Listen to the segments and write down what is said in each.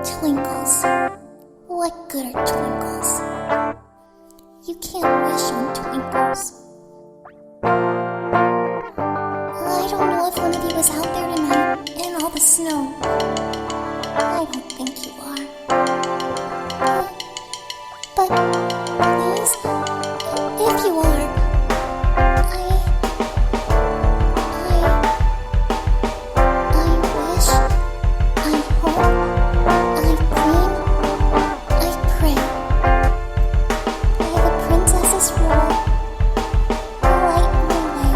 Twinkles. What good are twinkles? You can't wish on twinkles. I don't know if one of you is out there tonight in all the snow. I don't think you are. But please, if you are, I wish, I hope, I dream, I pray. May the princess's roar light my way.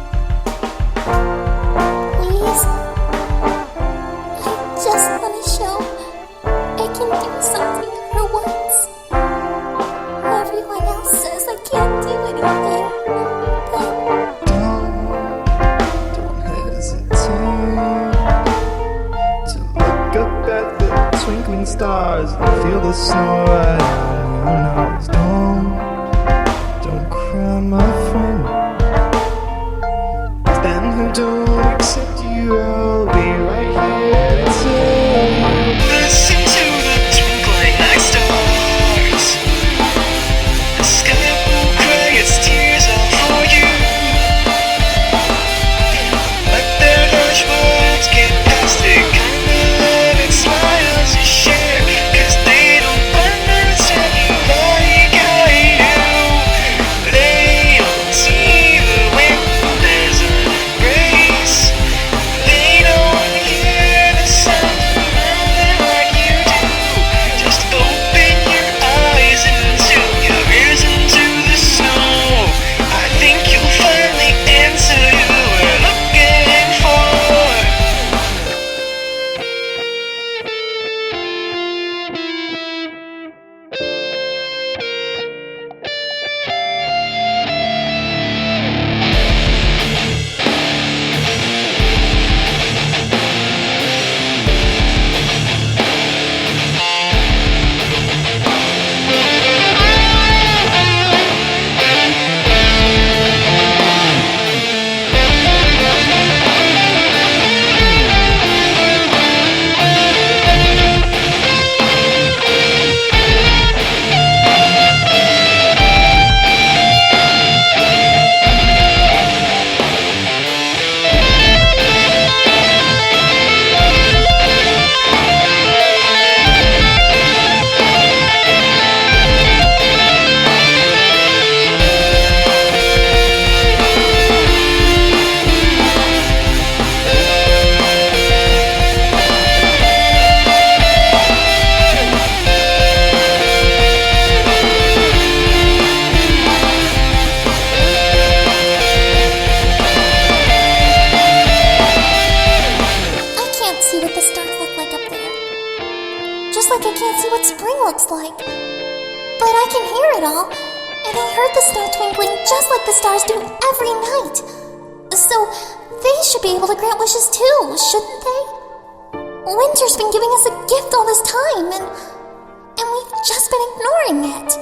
Please, I just want to show I can do something for once. Everyone else says I can't do anything, but Don't hesitate to look up at the twinkling stars and feel the snow right on your nose. Don't cry, my friend. Then who don't accept you, I'll be right here to tell you. Listen to the twinkling night stars. The sky will cry its tears out for you. Let their harsh words get past the kind of love and smiles you share. 'Cause they don't understand you like I do. They don't see the wind as an embrace. They don't hear the sound of mountain like you do. Just open your eyes into your ears into the snow. I think you'll find the answer you were looking for. I can't see what the stars look like up there. Just like I can't see what spring looks like. But I can hear it all, and I heard the snow twinkling just like the stars do every night. So they should be able to grant wishes too, shouldn't they? Winter's been giving us a gift all this time, and we've just been ignoring it.